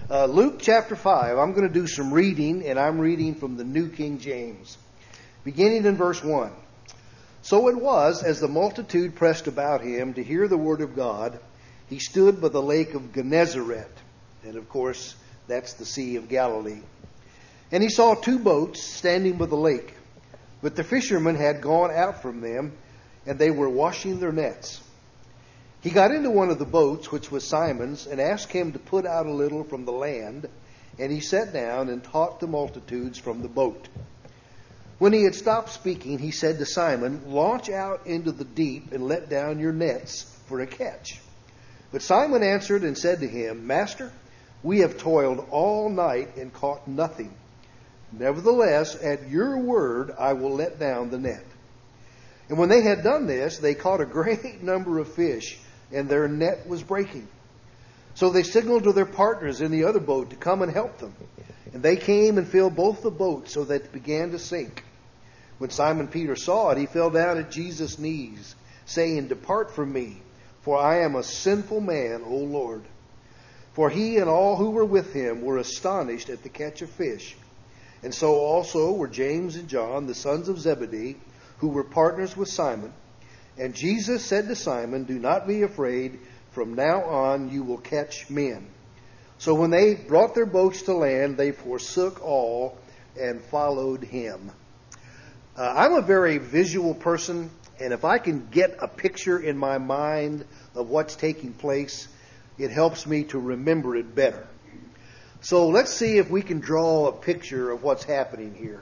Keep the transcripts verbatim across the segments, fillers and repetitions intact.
Uh, Luke chapter five. I'm going to do some reading, and I'm reading from the New King James. Beginning in verse one. So it was, as the multitude pressed about him to hear the word of God, he stood by the lake of Gennesaret. And of course, that's the Sea of Galilee. And he saw two boats standing by the lake. But the fishermen had gone out from them, and they were washing their nets. He got into one of the boats, which was Simon's, and asked him to put out a little from the land. And he sat down and taught the multitudes from the boat. When he had stopped speaking, he said to Simon, "Launch out into the deep and let down your nets for a catch." But Simon answered and said to him, "Master, we have toiled all night and caught nothing. Nevertheless, at your word, I will let down the net." And when they had done this, they caught a great number of fish, and their net was breaking. So they signaled to their partners in the other boat to come and help them. And they came and filled both the boats so that it began to sink. When Simon Peter saw it, he fell down at Jesus' knees, saying, "Depart from me, for I am a sinful man, O Lord." For he and all who were with him were astonished at the catch of fish. And so also were James and John, the sons of Zebedee, who were partners with Simon. And Jesus said to Simon, "Do not be afraid. From now on you will catch men." So when they brought their boats to land, they forsook all and followed him. Uh, I'm a very visual person, and if I can get a picture in my mind of what's taking place, it helps me to remember it better. So let's see if we can draw a picture of what's happening here.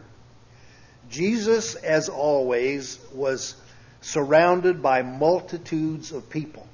Jesus, as always, was surrounded by multitudes of people.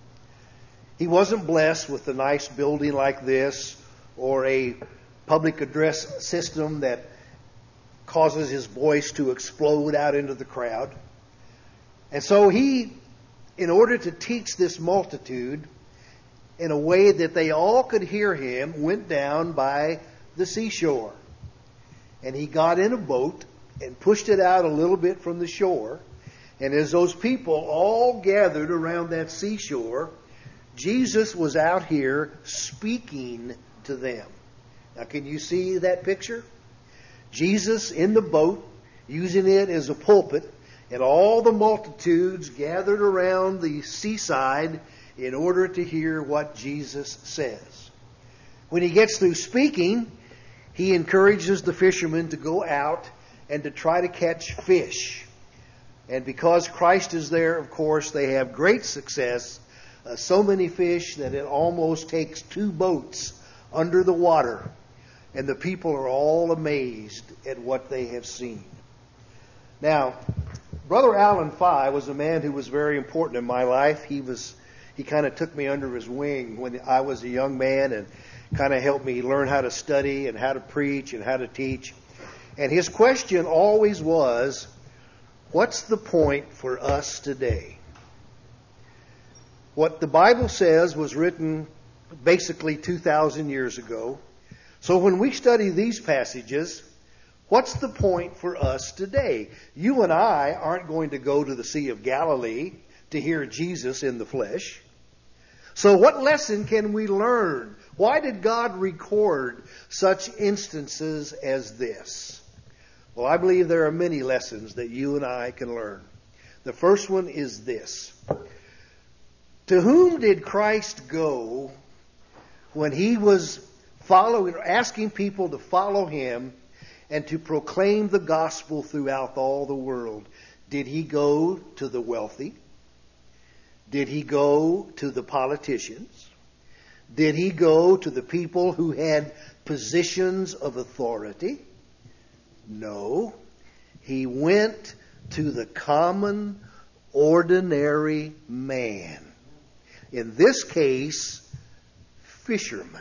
He wasn't blessed with a nice building like this or a public address system that causes his voice to explode out into the crowd. And so he, in order to teach this multitude in a way that they all could hear him, went down by the seashore. And he got in a boat and pushed it out a little bit from the shore. And as those people all gathered around that seashore, Jesus was out here speaking to them. Now, can you see that picture? Jesus in the boat, using it as a pulpit, and all the multitudes gathered around the seaside in order to hear what Jesus says. When he gets through speaking, he encourages the fishermen to go out and to try to catch fish. And because Christ is there, of course, they have great success. Uh, so many fish that it almost takes two boats under the water. And the people are all amazed at what they have seen. Now, Brother Alan Fye was a man who was very important in my life. He was, he kind of took me under his wing when I was a young man and kind of helped me learn how to study and how to preach and how to teach. And his question always was, what's the point for us today? What the Bible says was written basically two thousand years ago. So when we study these passages, what's the point for us today? You and I aren't going to go to the Sea of Galilee to hear Jesus in the flesh. So what lesson can we learn? Why did God record such instances as this? Well, I believe there are many lessons that you and I can learn. The first one is this. To whom did Christ go when he was following, asking people to follow him and to proclaim the gospel throughout all the world? Did he go to the wealthy? Did he go to the politicians? Did he go to the people who had positions of authority? No. He went to the common, ordinary man. In this case, fishermen.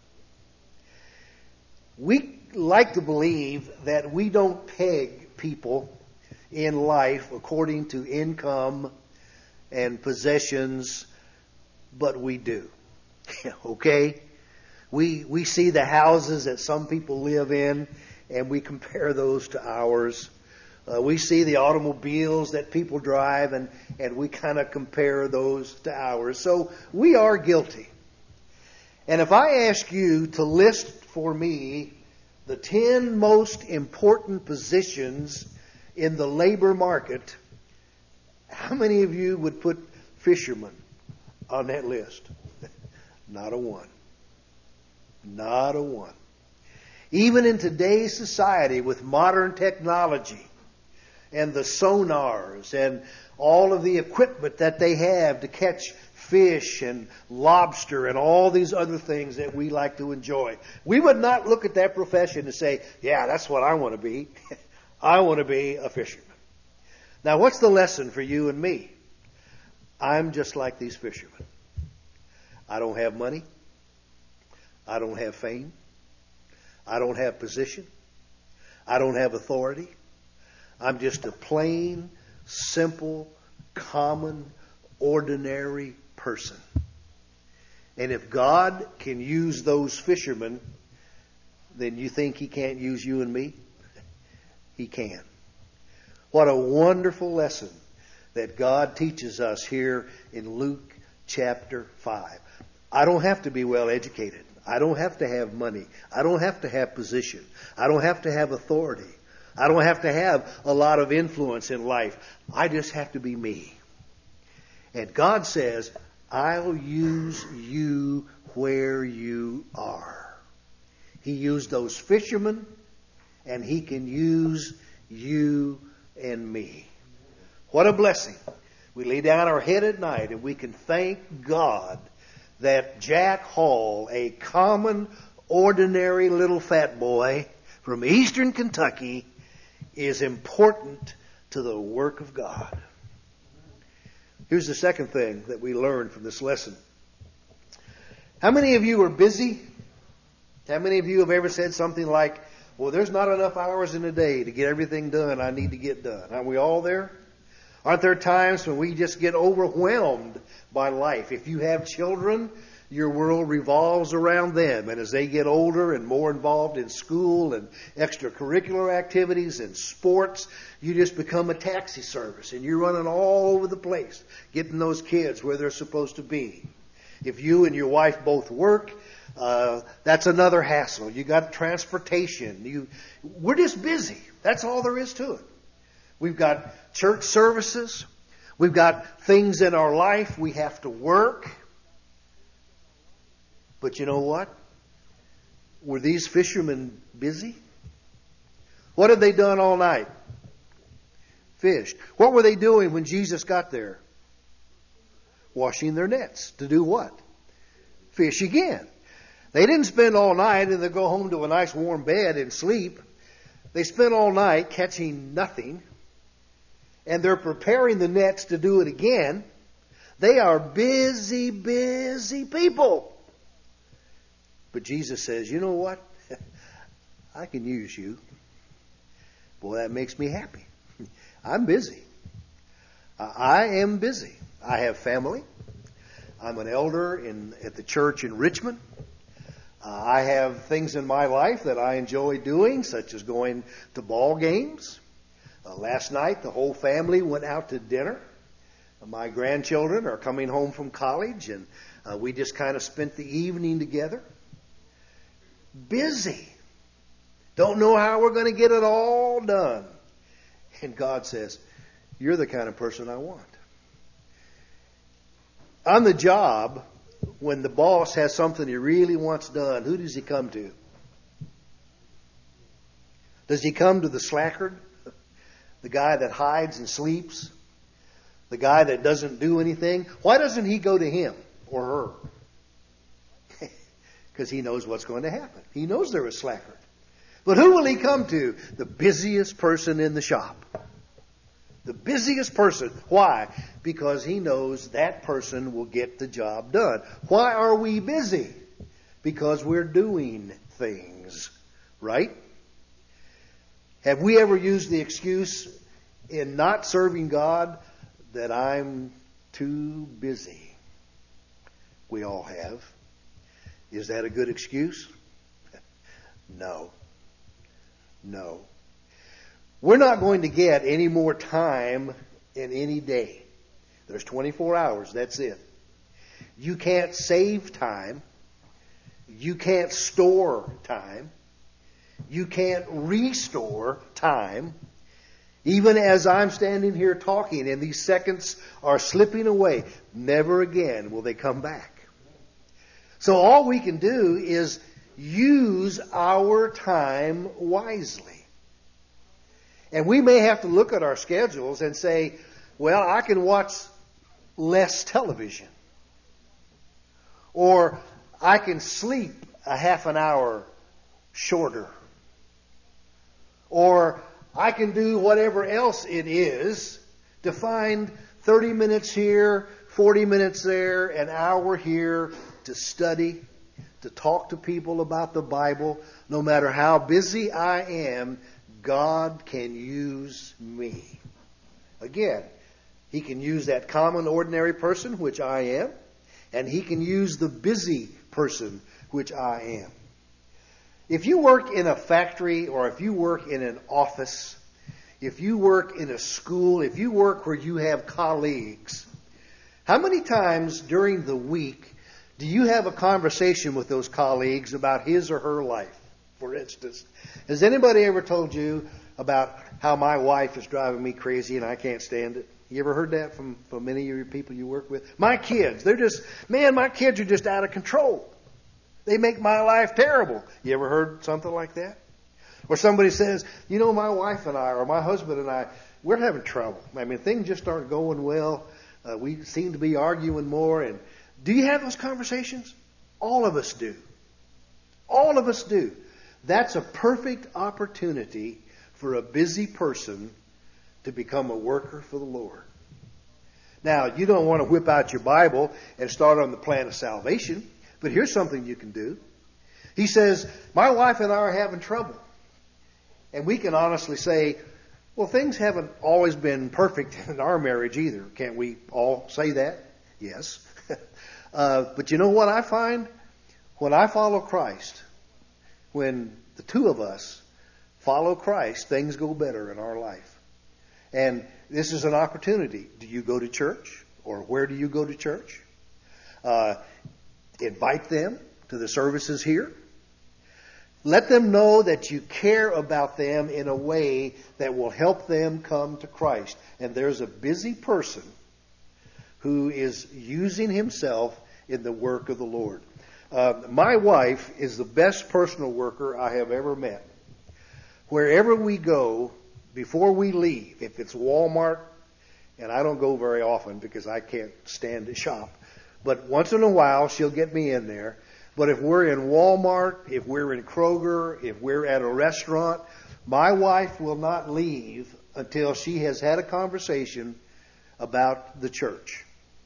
We like to believe that we don't peg people in life according to income and possessions, but we do. Okay? We we see the houses that some people live in, and we compare those to ours. Uh, we see the automobiles that people drive, and, and we kind of compare those to ours. So we are guilty. And if I ask you to list for me the ten most important positions in the labor market, how many of you would put fisherman on that list? Not a one. Not a one. Even in today's society with modern technology and the sonars and all of the equipment that they have to catch fish and lobster and all these other things that we like to enjoy, we would not look at that profession and say, yeah, that's what I want to be. I want to be a fisherman. Now, what's the lesson for you and me? I'm just like these fishermen. I don't have money. I don't have fame. I don't have position. I don't have authority. I'm just a plain, simple, common, ordinary person. And if God can use those fishermen, then you think He can't use you and me? He can. What a wonderful lesson that God teaches us here in Luke chapter five. I don't have to be well educated. I don't have to have money. I don't have to have position. I don't have to have authority. I don't have to have a lot of influence in life. I just have to be me. And God says, I'll use you where you are. He used those fishermen, and He can use you and me. What a blessing. We lay down our head at night and we can thank God that Jack Hall, a common, ordinary little fat boy from eastern Kentucky, is important to the work of God. Here's the second thing that we learned from this lesson. How many of you are busy? How many of you have ever said something like, well, there's not enough hours in a day to get everything done I need to get done? Aren't we all there? Aren't there times when we just get overwhelmed by life? If you have children, your world revolves around them. And as they get older and more involved in school and extracurricular activities and sports, you just become a taxi service. And you're running all over the place, getting those kids where they're supposed to be. If you and your wife both work, uh, that's another hassle. You got transportation. You, we're just busy. That's all there is to it. We've got church services. We've got things in our life. We have to work. But you know what? Were these fishermen busy? What had they done all night? Fished. What were they doing when Jesus got there? Washing their nets. To do what? Fish again. They didn't spend all night and then go home to a nice warm bed and sleep. They spent all night catching nothing. And they're preparing the nets to do it again. They are busy, busy people. But Jesus says, you know what? I can use you. Boy, that makes me happy. I'm busy. I am busy. I have family. I'm an elder in at the church in Richmond. Uh, I have things in my life that I enjoy doing, such as going to ball games. Uh, last night, the whole family went out to dinner. Uh, my grandchildren are coming home from college, and uh, we just kind of spent the evening together. Busy. Don't know how we're going to get it all done. And God says, you're the kind of person I want. On the job, when the boss has something he really wants done, who does he come to? Does he come to the slacker? The guy that hides and sleeps? The guy that doesn't do anything? Why doesn't he go to him or her? Because he knows what's going to happen. He knows they're a slacker. But who will he come to? The busiest person in the shop. The busiest person. Why? Because he knows that person will get the job done. Why are we busy? Because we're doing things. Right? Have we ever used the excuse in not serving God that I'm too busy? We all have. Is that a good excuse? No. No. We're not going to get any more time in any day. There's twenty-four hours. That's it. You can't save time. You can't store time. You can't restore time. Even as I'm standing here talking and these seconds are slipping away, never again will they come back. So all we can do is use our time wisely. And we may have to look at our schedules and say, well, I can watch less television. Or I can sleep a half an hour shorter. Or I can do whatever else it is to find thirty minutes here, forty minutes there, an hour here to study, to talk to people about the Bible. No matter how busy I am, God can use me. Again, He can use that common, ordinary person, which I am, and He can use the busy person, which I am. If you work in a factory or if you work in an office, if you work in a school, if you work where you have colleagues, how many times during the week do you have a conversation with those colleagues about his or her life? For instance, has anybody ever told you about how my wife is driving me crazy and I can't stand it? You ever heard that from, from any of your people you work with? My kids, they're just, man, my kids are just out of control. They make my life terrible. You ever heard something like that? Or somebody says, you know, my wife and I, or my husband and I, we're having trouble. I mean, things just aren't going well. Uh, we seem to be arguing more. And do you have those conversations? All of us do. All of us do. That's a perfect opportunity for a busy person to become a worker for the Lord. Now, you don't want to whip out your Bible and start on the plan of salvation. But here's something you can do. He says, my wife and I are having trouble. And we can honestly say, well, things haven't always been perfect in our marriage either. Can't we all say that? Yes. uh, but you know what I find? When I follow Christ, when the two of us follow Christ, things go better in our life. And this is an opportunity. Do you go to church? Or where do you go to church? Uh, Invite them to the services here. Let them know that you care about them in a way that will help them come to Christ. And there's a busy person who is using himself in the work of the Lord. Uh, my wife is the best personal worker I have ever met. Wherever we go, before we leave, if it's Walmart, and I don't go very often because I can't stand to shop, but once in a while, she'll get me in there. But if we're in Walmart, if we're in Kroger, if we're at a restaurant, my wife will not leave until she has had a conversation about the church.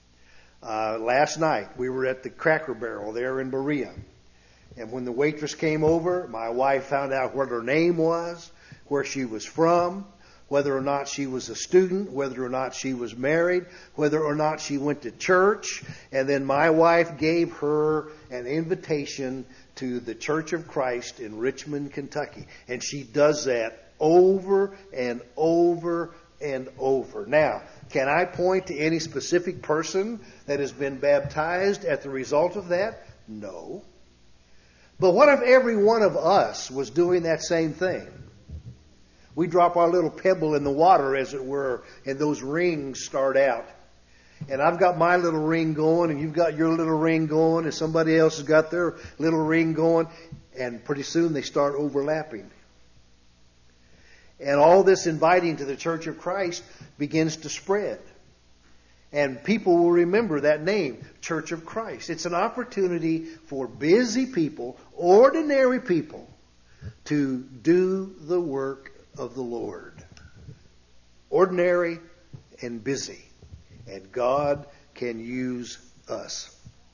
Uh, last night, we were at the Cracker Barrel there in Berea. And when the waitress came over, my wife found out what her name was, where she was from, whether or not she was a student, whether or not she was married, whether or not she went to church. And then my wife gave her an invitation to the Church of Christ in Richmond, Kentucky. And she does that over and over and over. Now, can I point to any specific person that has been baptized at the result of that? No. But what if every one of us was doing that same thing? We drop our little pebble in the water, as it were, and those rings start out. And I've got my little ring going, and you've got your little ring going, and somebody else has got their little ring going, and pretty soon they start overlapping. And all this inviting to the Church of Christ begins to spread. And people will remember that name, Church of Christ. It's an opportunity for busy people, ordinary people, to do the work of the Lord. Ordinary and busy. And God can use us.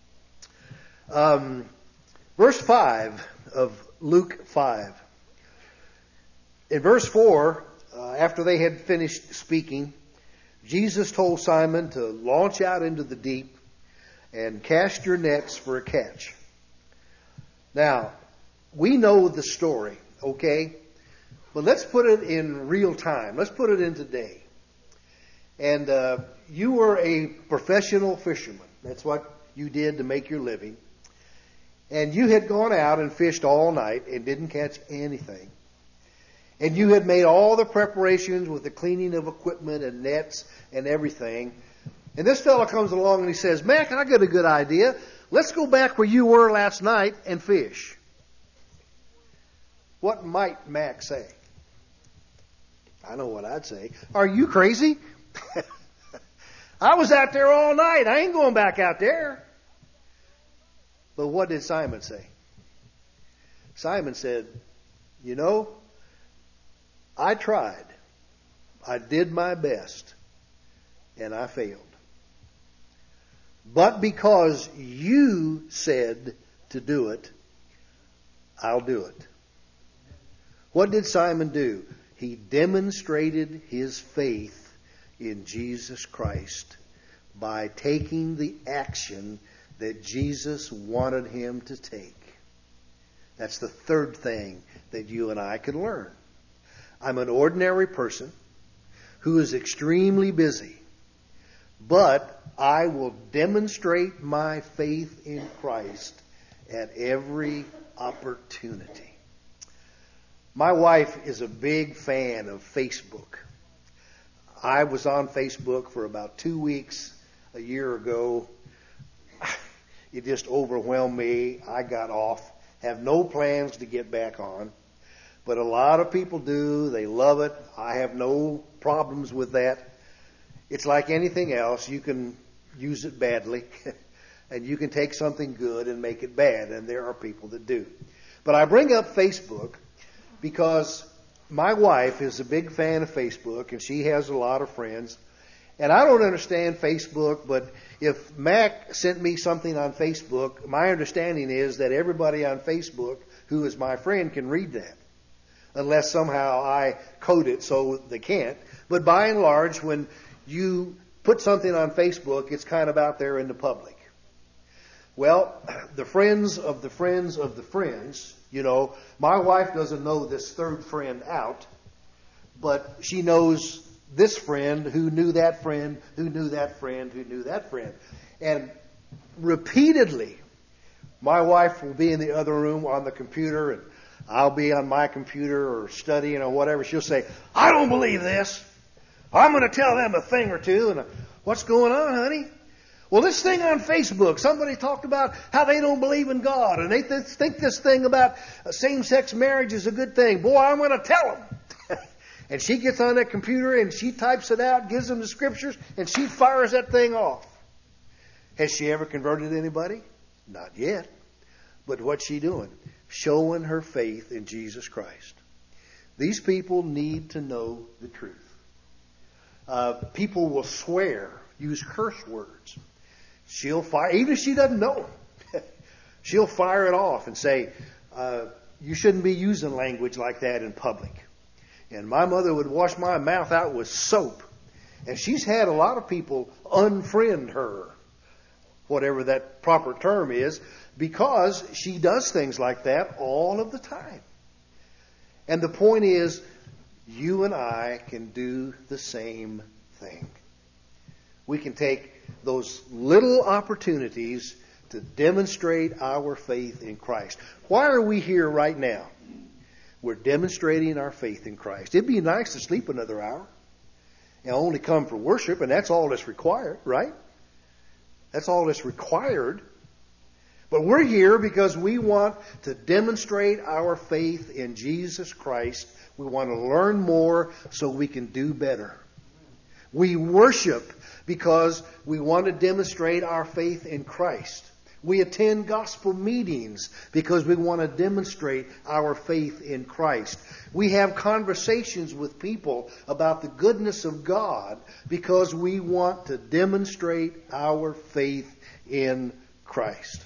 Um, verse five of Luke five. In verse four, uh, after they had finished speaking, Jesus told Simon to launch out into the deep and cast your nets for a catch. Now, we know the story, okay? But let's put it in real time. Let's put it in today. And uh, you were a professional fisherman. That's what you did to make your living. and you had gone out and fished all night and didn't catch anything, and you had made all the preparations with the cleaning of equipment and nets and everything, and this fellow comes along and he says, Mac, I got a good idea. Let's go back where you were last night and fish. What might Mac say? I know what I'd say. Are you crazy? I was out there all night. I ain't going back out there. But what did Simon say? Simon said, you know, I tried. I did my best. And I failed. But because you said to do it, I'll do it. What did Simon do? He demonstrated his faith in Jesus Christ by taking the action that Jesus wanted him to take. That's the third thing that you and I can learn. I'm an ordinary person who is extremely busy, but I will demonstrate my faith in Christ at every opportunity. My wife is a big fan of Facebook. I was on Facebook for about two weeks a year ago. It just overwhelmed me. I got off. Have no plans to get back on. But a lot of people do. They love it. I have no problems with that. It's like anything else. You can use it badly. And you can take something good and make it bad. And there are people that do. But I bring up Facebook because my wife is a big fan of Facebook, and she has a lot of friends. And I don't understand Facebook, but if Mac sent me something on Facebook, my understanding is that everybody on Facebook who is my friend can read that, unless somehow I code it so they can't. But by and large, when you put something on Facebook, it's kind of out there in the public. Well, the friends of the friends of the friends, you know, my wife doesn't know this third friend out, but she knows this friend who knew that friend, who knew that friend, who knew that friend. And repeatedly, my wife will be in the other room on the computer, and I'll be on my computer or studying or whatever. She'll say, I don't believe this. I'm going to tell them a thing or two. And what's going on, honey? Well, this thing on Facebook, somebody talked about how they don't believe in God, and they th- think this thing about same-sex marriage is a good thing. Boy, I'm going to tell them. And she gets on that computer and she types it out, gives them the scriptures, and she fires that thing off. Has she ever converted anybody? Not yet. But what's she doing? Showing her faith in Jesus Christ. These people need to know the truth. Uh, people will swear, use curse words. She'll fire, even if she doesn't know them, she'll fire it off and say, uh, you shouldn't be using language like that in public. And my mother would wash my mouth out with soap. And she's had a lot of people unfriend her, whatever that proper term is, because she does things like that all of the time. And the point is, you and I can do the same thing. We can take those little opportunities to demonstrate our faith in Christ. Why are we here right now? We're demonstrating our faith in Christ. It'd be nice to sleep another hour and only come for worship, and that's all that's required, right? That's all that's required. But we're here because we want to demonstrate our faith in Jesus Christ. We want to learn more so we can do better. We worship because we want to demonstrate our faith in Christ. We attend gospel meetings because we want to demonstrate our faith in Christ. We have conversations with people about the goodness of God because we want to demonstrate our faith in Christ.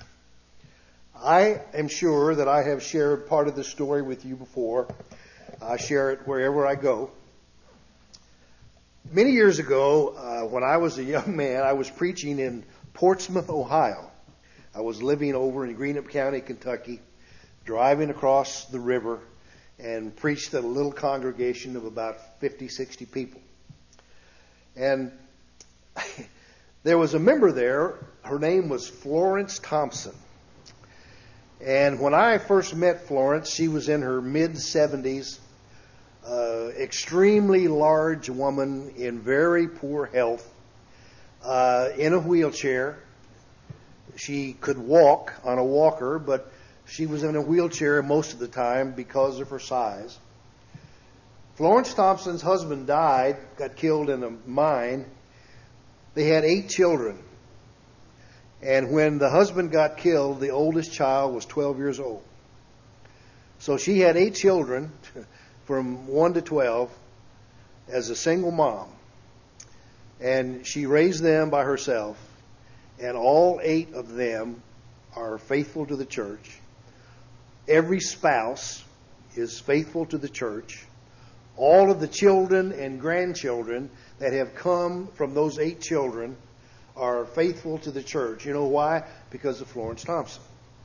I am sure that I have shared part of this story with you before. I share it wherever I go. Many years ago, uh, when I was a young man, I was preaching in Portsmouth, Ohio. I was living over in Greenup County, Kentucky, driving across the river, and preached at a little congregation of about fifty, sixty people. And there was a member there. Her name was Florence Thompson. And when I first met Florence, she was in her mid-seventies, uh, extremely large woman in very poor health, uh, in a wheelchair. She could walk on a walker, but she was in a wheelchair most of the time because of her size. Florence Thompson's husband died, got killed in a mine. They had eight children. And when the husband got killed, the oldest child was twelve years old. So she had eight children from one to twelve as a single mom. And she raised them by herself. And all eight of them are faithful to the church. Every spouse is faithful to the church. All of the children and grandchildren that have come from those eight children are faithful to the church. You know why? Because of Florence Thompson.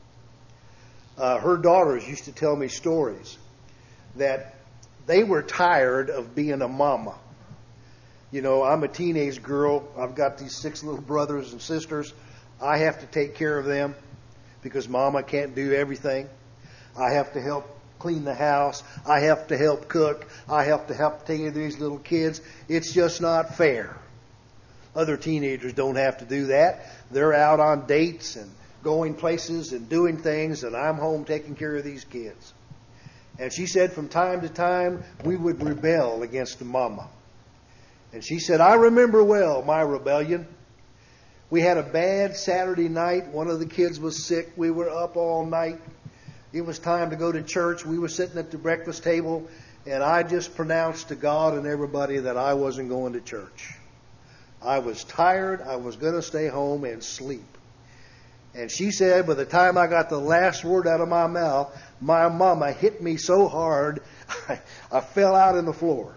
Uh, her daughters used to tell me stories that they were tired of being a mama. You know, I'm a teenage girl. I've got these six little brothers and sisters. I have to take care of them because mama can't do everything. I have to help clean the house. I have to help cook. I have to help take care of these little kids. It's just not fair. Other teenagers don't have to do that. They're out on dates and going places and doing things, and I'm home taking care of these kids. And she said from time to time we would rebel against the mama. And she said, I remember well my rebellion. We had a bad Saturday night. One of the kids was sick. We were up all night. It was time to go to church. We were sitting at the breakfast table, and I just pronounced to God and everybody that I wasn't going to church. I was tired. I was going to stay home and sleep. And she said, by the time I got the last word out of my mouth, my mama hit me so hard, I, I fell out on the floor.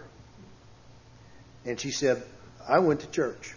And she said, I went to church.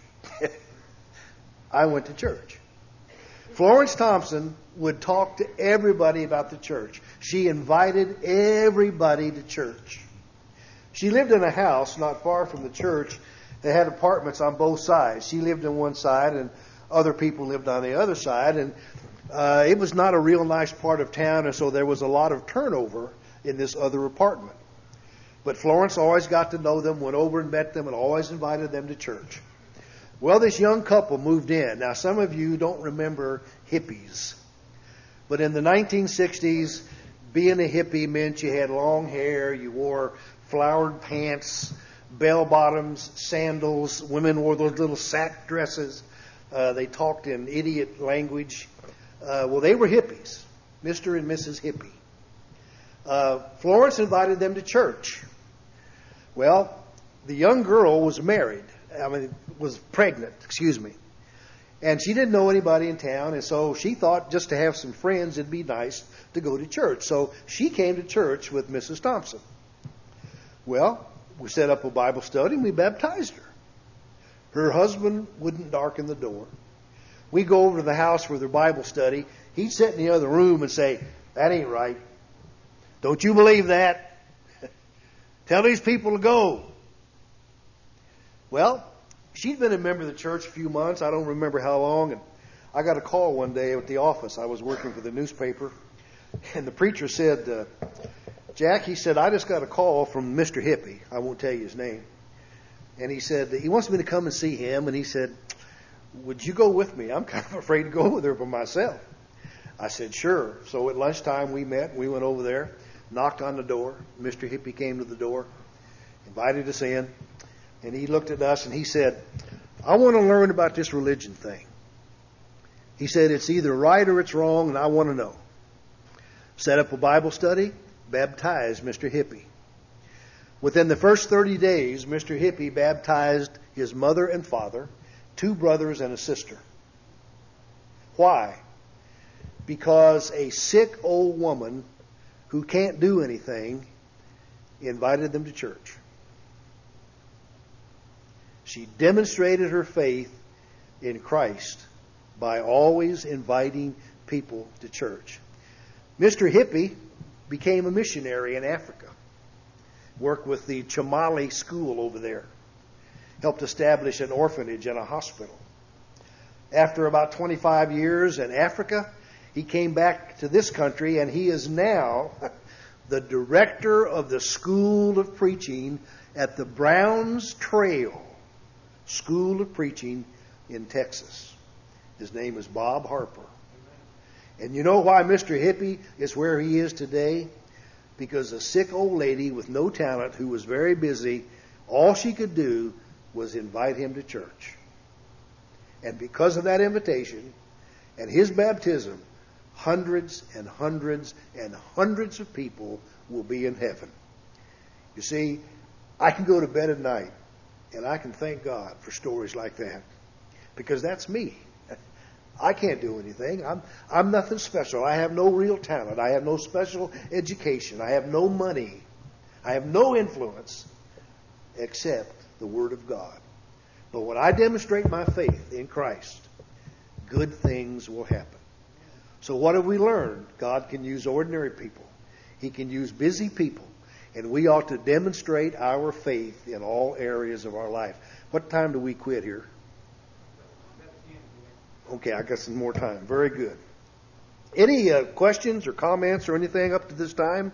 I went to church. Florence Thompson would talk to everybody about the church. She invited everybody to church. She lived in a house not far from the church that had apartments on both sides. She lived on one side and other people lived on the other side. And uh, it was not a real nice part of town, and so there was a lot of turnover in this other apartment. But Florence always got to know them, went over and met them, and always invited them to church. Well, this young couple moved in. Now, some of you don't remember hippies. But in the nineteen sixties, being a hippie meant you had long hair, you wore flowered pants, bell bottoms, sandals. Women wore those little sack dresses. Uh, they talked in idiot language. Uh, well, they were hippies, Mister and Missus Hippie. Uh, Florence invited them to church. Well, the young girl was married. I mean, was pregnant, excuse me. And she didn't know anybody in town, and so she thought just to have some friends, it'd be nice to go to church. So she came to church with Missus Thompson. Well, we set up a Bible study, and we baptized her. Her husband wouldn't darken the door. We go over to the house for their Bible study. He'd sit in the other room and say, that ain't right. Don't you believe that? Tell these people to go. Well, she'd been a member of the church a few months. I don't remember how long. And I got a call one day at the office. I was working for the newspaper. And the preacher said, uh, Jack, he said, I just got a call from Mister Hippie. I won't tell you his name. And he said, he wants me to come and see him. And he said, would you go with me? I'm kind of afraid to go with her by myself. I said, sure. So at lunchtime we met. We went over there, knocked on the door. Mister Hippie came to the door, invited us in. And he looked at us and he said, I want to learn about this religion thing. He said, it's either right or it's wrong, and I want to know. Set up a Bible study, baptized Mister Hippie. Within the first thirty days, Mister Hippie baptized his mother and father, two brothers and a sister. Why? Because a sick old woman who can't do anything invited them to church. She demonstrated her faith in Christ by always inviting people to church. Mister Hippie became a missionary in Africa. Worked with the Chamali school over there. Helped establish an orphanage and a hospital. After about twenty-five years in Africa, He came back to this country, and he is now the director of the School of Preaching at the Browns Trail School of Preaching in Texas. His name is Bob Harper. And you know why Mister Hippie is where he is today? Because a sick old lady with no talent who was very busy, all she could do was invite him to church. And because of that invitation and his baptism, hundreds and hundreds and hundreds of people will be in heaven. You see, I can go to bed at night and I can thank God for stories like that, because that's me. I can't do anything. I'm I'm nothing special. I have no real talent. I have no special education. I have no money. I have no influence except the Word of God. But when I demonstrate my faith in Christ, good things will happen. So what have we learned? God can use ordinary people. He can use busy people. And we ought to demonstrate our faith in all areas of our life. What time do we quit here? Okay, I got some more time. Very good. Any uh, questions or comments or anything up to this time?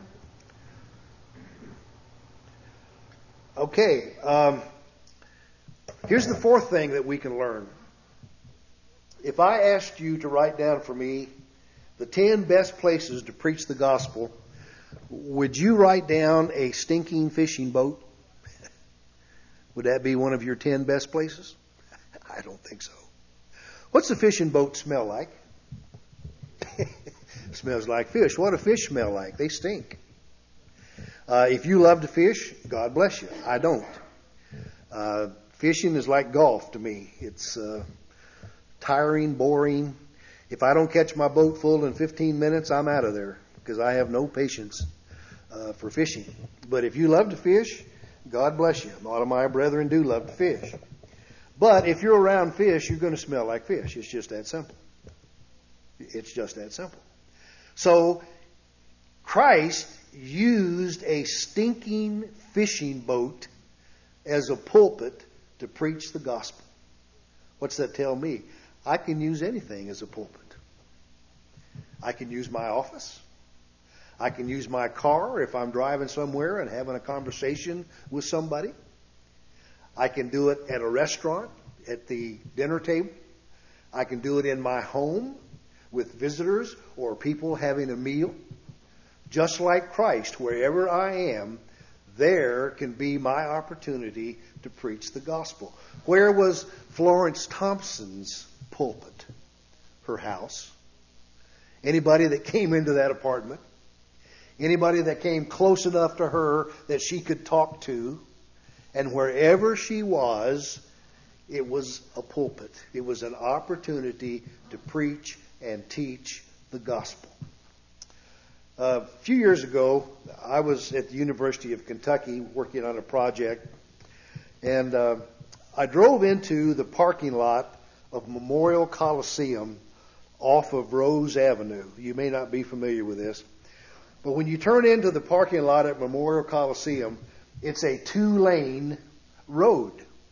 Okay. Um, here's the fourth thing that we can learn. If I asked you to write down for me the ten best places to preach the gospel, would you write down a stinking fishing boat? Would that be one of your ten best places? I don't think so. What's a fishing boat smell like? Smells like fish. What do fish smell like? They stink. Uh, if you love to fish, God bless you. I don't. Uh, fishing is like golf to me. It's uh, tiring, boring. If I don't catch my boat full in fifteen minutes, I'm out of there, because I have no patience uh, for fishing. But if you love to fish, God bless you. A lot of my brethren do love to fish. But if you're around fish, you're going to smell like fish. It's just that simple. It's just that simple. So Christ used a stinking fishing boat as a pulpit to preach the gospel. What's that tell me? I can use anything as a pulpit. I can use my office. I can use my car if I'm driving somewhere and having a conversation with somebody. I can do it at a restaurant, at the dinner table. I can do it in my home with visitors or people having a meal. Just like Christ, wherever I am, there can be my opportunity to preach the gospel. Where was Florence Thompson's pulpit? Her house. Anybody that came into that apartment? Anybody that came close enough to her that she could talk to? And wherever she was, it was a pulpit. It was an opportunity to preach and teach the gospel. Uh, a few years ago, I was at the University of Kentucky working on a project, and uh, I drove into the parking lot of Memorial Coliseum off of Rose Avenue. You may not be familiar with this, but when you turn into the parking lot at Memorial Coliseum, it's a two-lane road.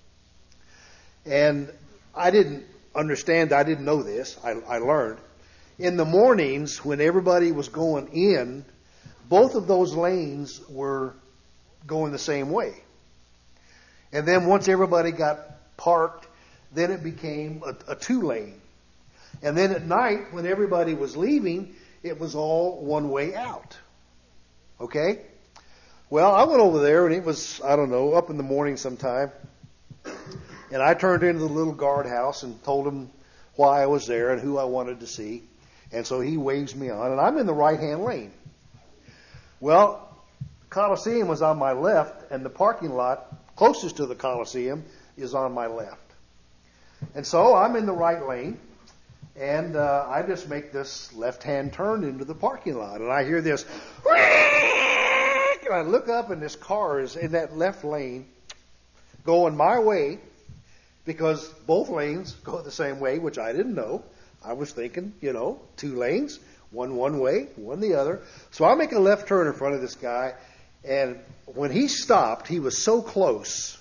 And I didn't understand, I didn't know this, I, I learned. In the mornings, when everybody was going in, both of those lanes were going the same way. And then once everybody got parked, then it became a, a two-lane. And then at night, when everybody was leaving, it was all one way out. Okay? Well, I went over there, and it was, I don't know, up in the morning sometime. And I turned into the little guardhouse and told him why I was there and who I wanted to see. And so he waves me on, and I'm in the right-hand lane. Well, the Coliseum was on my left, and the parking lot closest to the Coliseum is on my left. And so I'm in the right lane, and uh, I just make this left-hand turn into the parking lot. And I hear this, and I look up, and this car is in that left lane going my way, because both lanes go the same way, which I didn't know. I was thinking, you know, two lanes, one one way, one the other. So I make a left turn in front of this guy, and when he stopped, he was so close,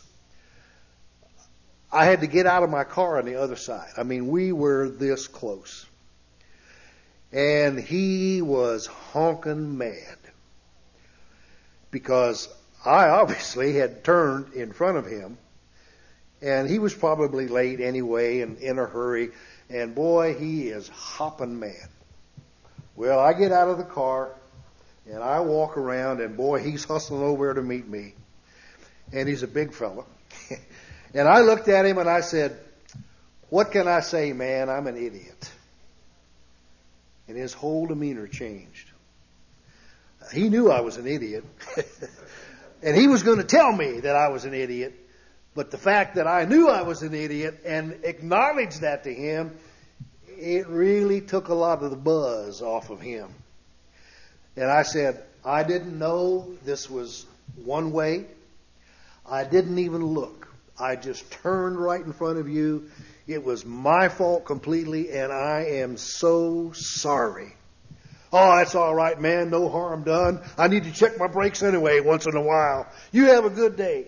I had to get out of my car on the other side. I mean, we were this close. And he was honking mad because I obviously had turned in front of him, and he was probably late anyway and in a hurry. And boy, he is hopping mad. Well, I get out of the car and I walk around, and boy, he's hustling over to meet me. And he's a big fella. And I looked at him and I said, "What can I say, man? I'm an idiot." And his whole demeanor changed. He knew I was an idiot. And he was going to tell me that I was an idiot. But the fact that I knew I was an idiot and acknowledged that to him, it really took a lot of the buzz off of him. And I said, "I didn't know this was one way. I didn't even look. I just turned right in front of you. It was my fault completely, and I am so sorry." "Oh, that's all right, man. No harm done. I need to check my brakes anyway once in a while. You have a good day."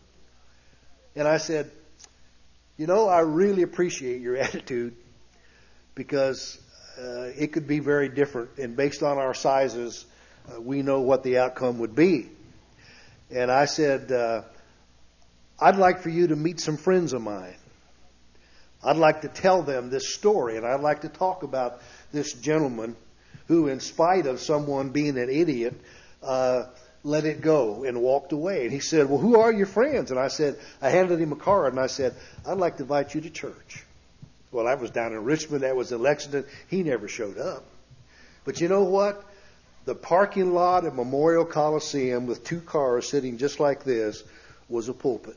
And I said, "You know, I really appreciate your attitude, because uh, it could be very different. And based on our sizes, uh, we know what the outcome would be." And I said, uh, "I'd like for you to meet some friends of mine. I'd like to tell them this story, and I'd like to talk about this gentleman who, in spite of someone being an idiot, uh, let it go and walked away." And he said, "Well, who are your friends?" And I said, I handed him a card, and I said, "I'd like to invite you to church." Well, that was down in Richmond. That was in Lexington. He never showed up. But you know what? The parking lot at Memorial Coliseum with two cars sitting just like this was a pulpit.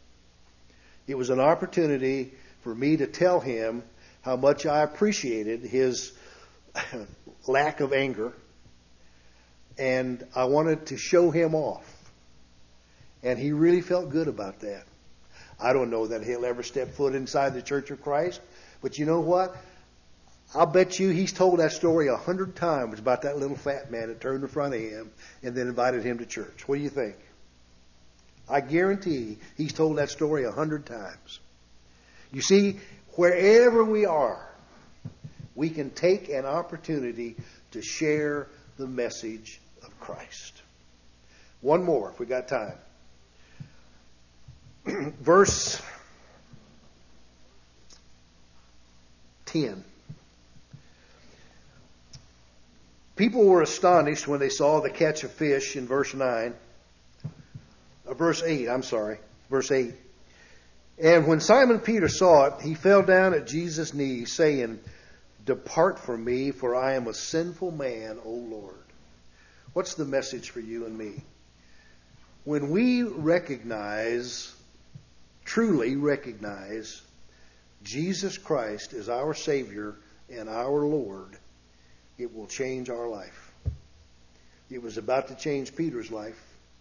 It was an opportunity for me to tell him how much I appreciated his lack of anger, and I wanted to show him off. And he really felt good about that. I don't know that he'll ever step foot inside the Church of Christ, but you know what? I'll bet you he's told that story a hundred times about that little fat man that turned in front of him and then invited him to church. What do you think? I guarantee he's told that story a hundred times. You see, wherever we are, we can take an opportunity to share the message of Christ. One more, if we got time. Verse ten. People were astonished when they saw the catch of fish in verse nine. Uh, verse eight, I'm sorry. Verse eight. And when Simon Peter saw it, he fell down at Jesus' knees, saying, "Depart from me, for I am a sinful man, O Lord." What's the message for you and me? When we recognize, truly recognize, Jesus Christ as our Savior and our Lord, it will change our life. It was about to change Peter's life.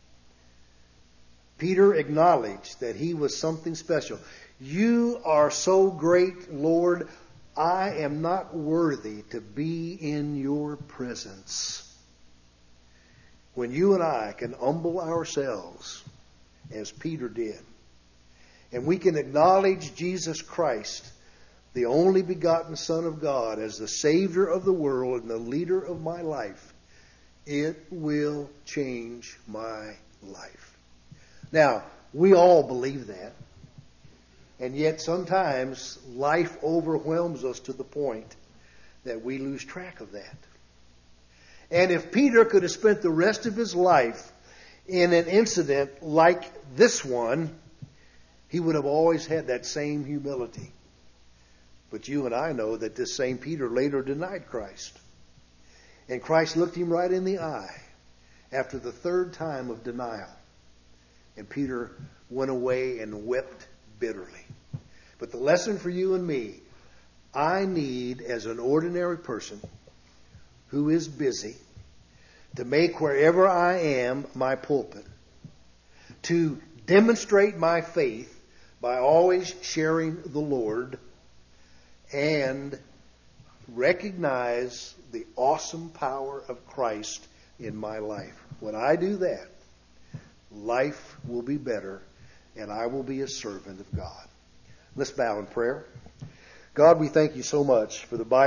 Peter acknowledged that he was something special. "You are so great, Lord, I am not worthy to be in your presence." When you and I can humble ourselves, as Peter did, and we can acknowledge Jesus Christ, the only begotten Son of God, as the Savior of the world and the leader of my life, it will change my life. Now, we all believe that. And yet sometimes life overwhelms us to the point that we lose track of that. And if Peter could have spent the rest of his life in an incident like this one, he would have always had that same humility. But you and I know that this same Peter later denied Christ. And Christ looked him right in the eye after the third time of denial. And Peter went away and wept bitterly. But the lesson for you and me, I need, as an ordinary person who is busy, to make wherever I am my pulpit, to demonstrate my faith by always sharing the Lord, and recognize the awesome power of Christ in my life. When I do that, life will be better, and I will be a servant of God. Let's bow in prayer. God, we thank you so much for the Bible.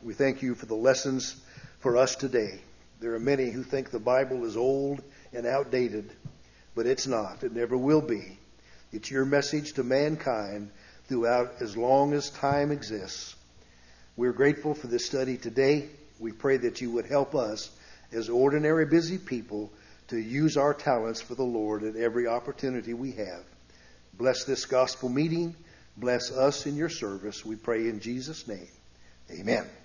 We thank you for the lessons for us today. There are many who think the Bible is old and outdated, but it's not. It never will be. It's your message to mankind throughout as long as time exists. We're grateful for this study today. We pray that you would help us as ordinary busy people to use our talents for the Lord at every opportunity we have. Bless this gospel meeting. Bless us in your service. We pray in Jesus' name. Amen.